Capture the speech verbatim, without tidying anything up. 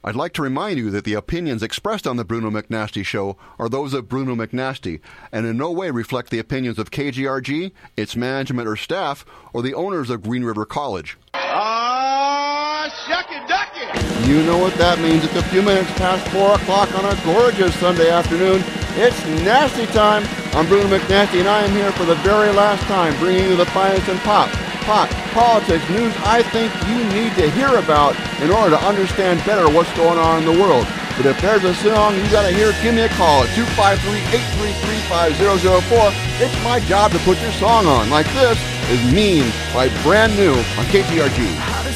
I'd like to remind you that the opinions expressed on the Bruno McNasty Show are those of Bruno McNasty and in no way reflect the opinions of K G R G, its management or staff, or the owners of Green River College. Ah, shucky ducky! You know what that means. It's a few minutes past four o'clock on a gorgeous Sunday afternoon. It's nasty time. I'm Bruno McNasty, and I am here for the very last time, bringing you the finest in pop, pop, politics, news I think you need to hear about in order to understand better what's going on in the world. But if there's a song you gotta hear, give me a call at two five three, eight three three, five zero zero four. It's my job to put your song on. Like this is Mean by Brand New on K G R G.